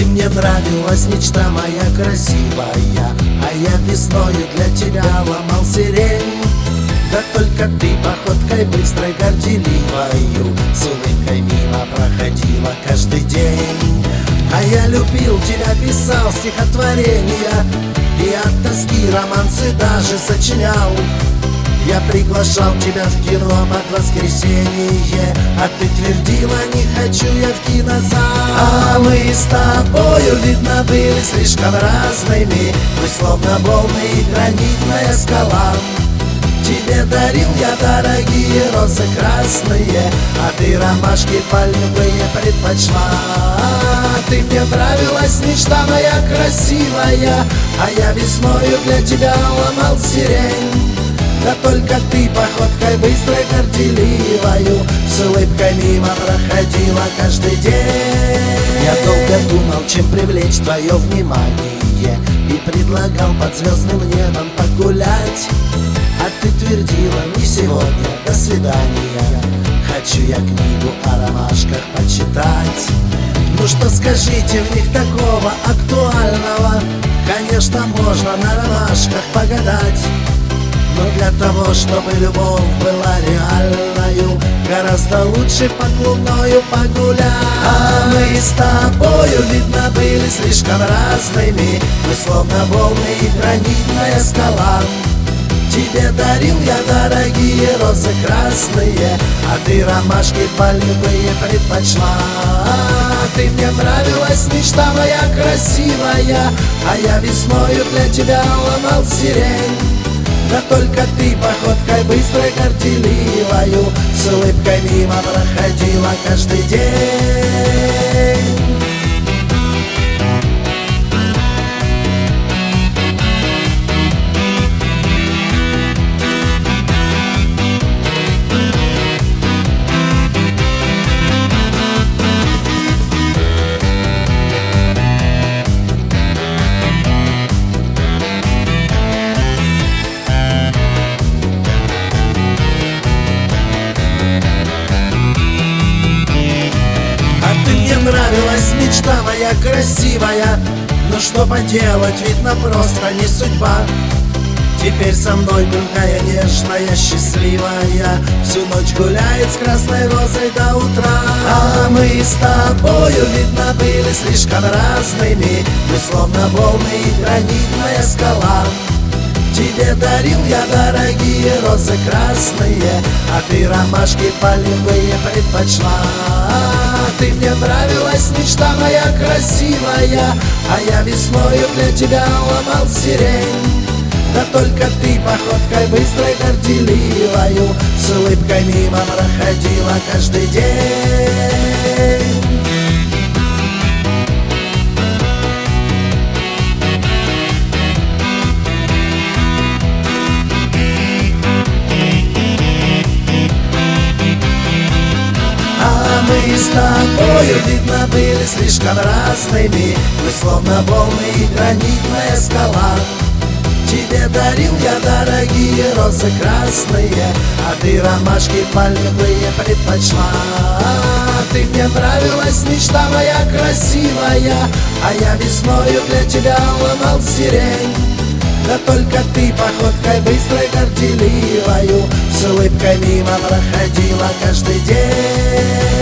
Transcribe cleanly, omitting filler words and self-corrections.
ты мне нравилась, мечта моя красивая, а я весною для тебя ломал сирень. Да только ты походкой быстрой, горделивою с улыбкой мимо проходила каждый день. А я любил тебя, писал стихотворения и от тоски романсы даже сочинял. Я приглашал тебя в кино под воскресенье, а ты твердила: не хочу я в кинозал. А мы с тобою, видно, были слишком разными. Мы словно волны и гранитная скала. Тебе дарил я дорогие розы красные, а ты ромашки полевые предпочла. Ты мне нравилась, мечта моя красивая, а я весною для тебя ломал сирень. Да только ты походкой быстрой, горделивою с улыбкой мимо проходила каждый день. Я долго думал, чем привлечь твое внимание, и предлагал под звездным небом погулять. А ты твердила: не сегодня, до свидания, хочу я книгу о ромашках почитать. Ну что скажите в них такого актуального? Конечно, можно на ромашках погадать, но для того, чтобы любовь была реальною, гораздо лучше под луною погулять. А мы с тобою, видно, были слишком разными. Мы словно волны и гранитная скала. Тебе дарил я дорогие розы красные, а ты ромашки полевые предпочла. Ты мне нравилась, мечта моя красивая, а я весною для тебя ломал сирень. Да только ты походкой быстрой, горделивою с улыбкой мимо проходила каждый день. Нравилась, мечта моя красивая, но что поделать, видно, просто не судьба. Теперь со мной другая нежная, счастливая, всю ночь гуляет с красной розой до утра. А мы с тобою, видно, были слишком разными. Мы словно волны и гранитная скала. Тебе дарил я дорогие розы красные, а ты ромашки полевые предпочла. Ты мне нравилась, мечта моя красивая, а я весною для тебя ломал сирень. Да только ты походкой быстрой, горделивою с улыбкой мимо проходила каждый день. Мы с тобою, видно, были слишком разными. Мы словно волны и гранитная скала. Тебе дарил я дорогие розы красные, а ты ромашки полевые предпочла. Ты мне нравилась, мечта моя красивая, а я весною для тебя ломал сирень. Да только ты походкой быстрой, горделивою с улыбкой мимо проходила каждый день.